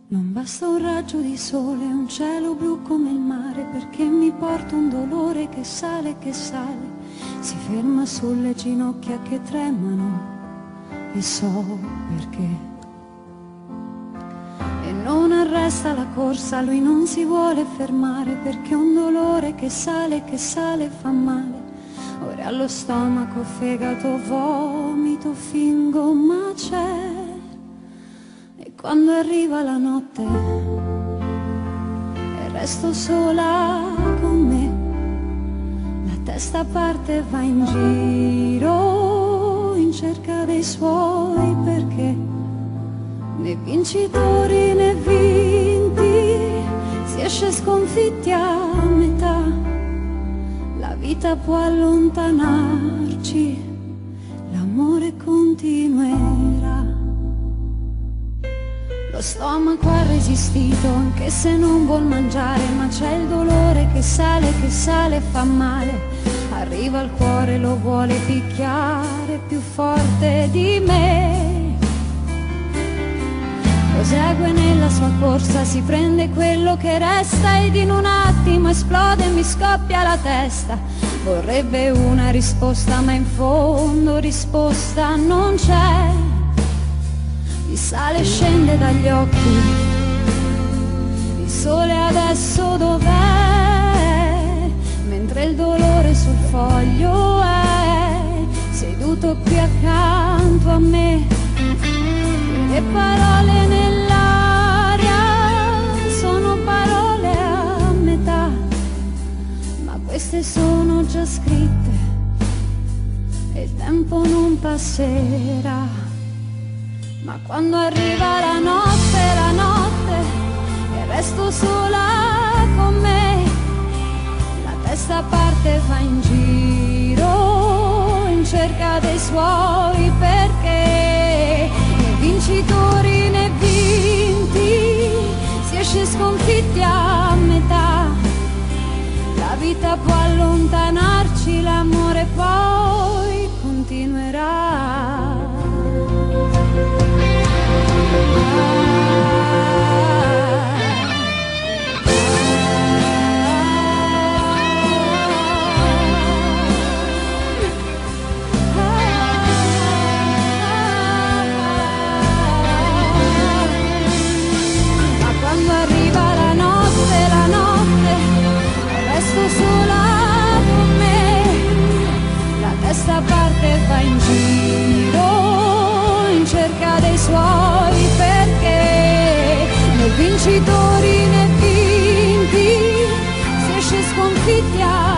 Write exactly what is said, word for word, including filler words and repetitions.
Non basta un raggio di sole, un cielo blu come il mare, perché mi porta un dolore che sale, che sale, si ferma sulle ginocchia che tremano, e so perché. E non arresta la corsa, lui non si vuole fermare, perché un dolore che sale, che sale fa male. Ora allo stomaco, fegato, vomito, fingo, ma c'è. E quando arriva la notte e resto sola con me, la testa parte e va in giro in cerca dei suoi perché. Né vincitori né vinti, si esce sconfitti a metà. La vita può allontanarci, l'amore continuerà. Lo stomaco ha resistito anche se non vuol mangiare, ma c'è il dolore che sale, che sale, fa male. Arriva al cuore, lo vuole picchiare più forte di me. Prosegue nella sua corsa, si prende quello che resta ed in un attimo esplode e mi scoppia la testa. Vorrebbe una risposta ma in fondo risposta non c'è. Il sale scende dagli occhi, il sole adesso dov'è? Mentre il dolore sul foglio è seduto qui accanto a me. Le parole nell'aria sono parole a metà, ma queste sono già scritte e il tempo non passerà. Ma quando arriva la notte, la notte, e resto sola con me, la testa parte e va in giro in cerca dei suoi perché. Né vincitori né vinti, si esce sconfitti a metà. La vita può allontanarci, l'amore poi continuerà. Ma quando arriva la notte, la notte, resto sola con me, la testa parte e va in giro in cerca dei suoi perché. Né vincitori né vinti, si esce sconfitti a